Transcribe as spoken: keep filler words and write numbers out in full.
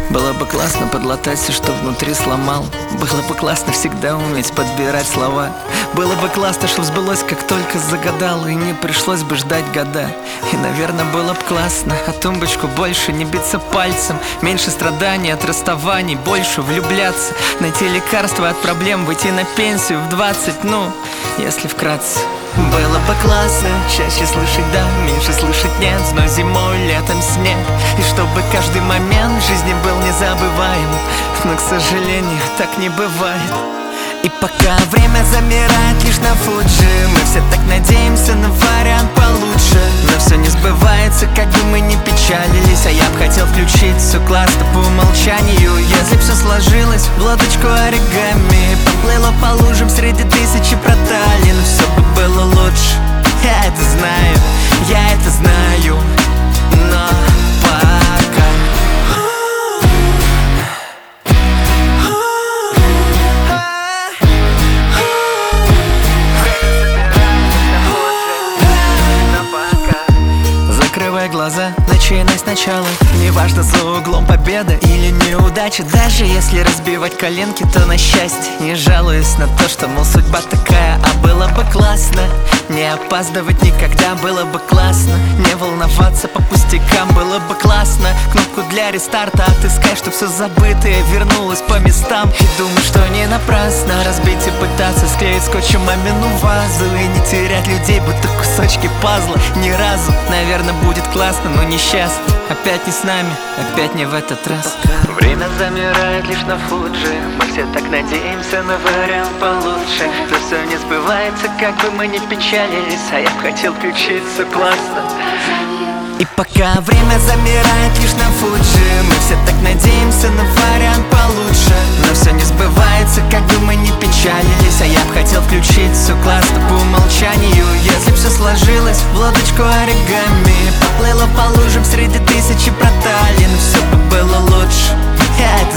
Было бы классно подлатать все, что внутри сломал. Было бы классно всегда уметь подбирать слова. Было бы классно, что сбылось, как только загадал, и не пришлось бы ждать года. И, наверное, было бы классно о тумбочку больше не биться пальцем, меньше страданий от расставаний, больше влюбляться, найти лекарства от проблем, выйти на пенсию в двадцать, ну, если вкратце. Было бы классно чаще слышать да, меньше слышать нет, но зимой, летом снег. И чтобы каждый момент в жизни был незабываем, но, к сожалению, так не бывает. И пока время замирает лишь на Фуджи, мы все так надеемся на вариант получше, но все не сбывается, как бы мы ни печалились. А я б хотел включить все классно по умолчанию. Если б все сложилось в лодочку оригами, поплыло по лужам среди тысячи проталин, все бы было лучше. Я это знаю, я это знаю, но пока закрывай глаза, начинай сначала. Неважно, за углом победа или неудача. Даже если разбивать коленки, то на счастье. Не жалуюсь на то, что, мол, судьба такая. А было бы классно не опаздывать никогда. Было бы классно не волноваться по пустякам. Было бы классно кнопку для рестарта отыскать, чтоб все забытое вернулось по местам. И думаю, что не напрасно разбить и пытаться склеить скотчем мамину вазу и не терять людей, будто кусочки пазла. Ни разу, наверное, будет классно, но несчастно. Опять не с нами, опять не в этот раз. Время замирает лишь на Фуджи, мы все так надеемся на вариант получше, но все не сбывается, как бы мы ни печалились. А я б хотел включить все классно. И пока время замирает лишь на Фуджи, мы все так надеемся на вариант получше, но все не сбывается, как бы мы ни печалились. А я б хотел включить все классно по умолчанию. Если б все сложилось в лодочку оригами, поплыло по лужам среди тысячи проталин, все бы было лучше. Я это